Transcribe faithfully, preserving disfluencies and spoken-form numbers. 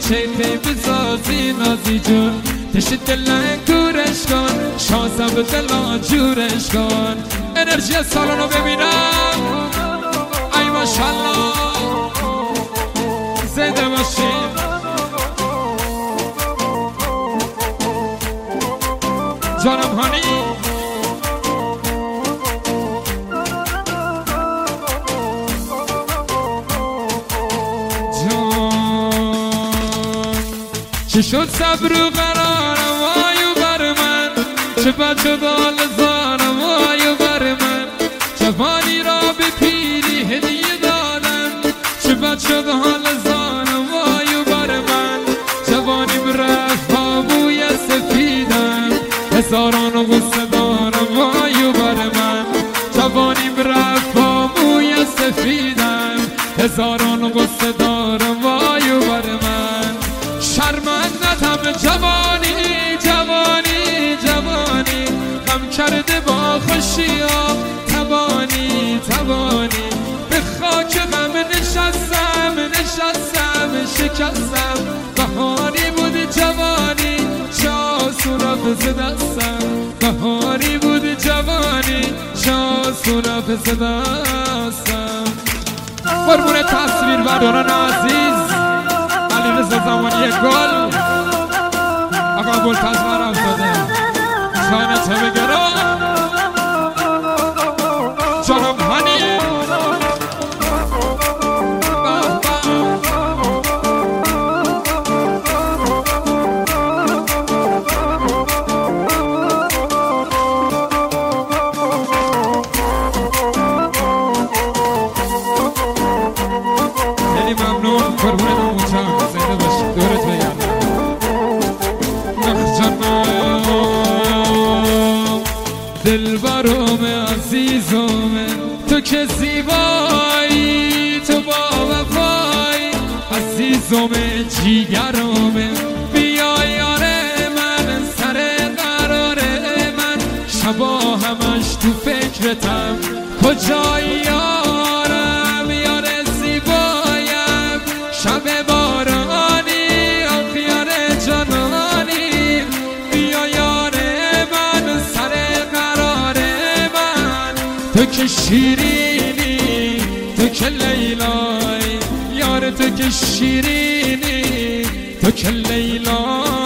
چه خیلی بسازی نازی جون تشت دلنگ دورش کن شانسم به دلان جورش کن انرژی سالانو ببینم ای ماشالله زنده باشین جانم هانی چه شد صبر و قرارم وایو بر من چه بد شد حال زارم وایو بر من جوانی را به پیری هدیه دادم چه بد شد حال زارم وایو بر من جوانی برفت با بوی سفیدم هزاران و غصه دارم وایو بر من جوانی برفت با بوی سفیدم هزاران و غصه دارم وایو بر من شرمندتم جوانی جوانی جوانی غم کرده با خوشی ها تبانی تبانی به خاک غم نشستم نشستم شکستم بهاری بود جوانی چه آسون رفت دستم بهاری بود جوانی چه آسون رفت دستم قربون تصویر برداران عزیز علی رضا زمانی گل آقا بلتز برم داده شانه تو بگرم جانم هنی خیلی ممنون قربون نموچم زنده باشید دورت بگردم نخ جانم دلبرم عزیزم تو که زیبایی تو با وفایی عزیزم جیگرم بیا یار من سر قرار من شبا همش تو فکرتم کجایی یارم یار زیبایم شب بارانی آخیار جانانی بیا یار من سر قرار من تو که شیرینی تو که لیلای یار تو که شیرینی تو که لیلای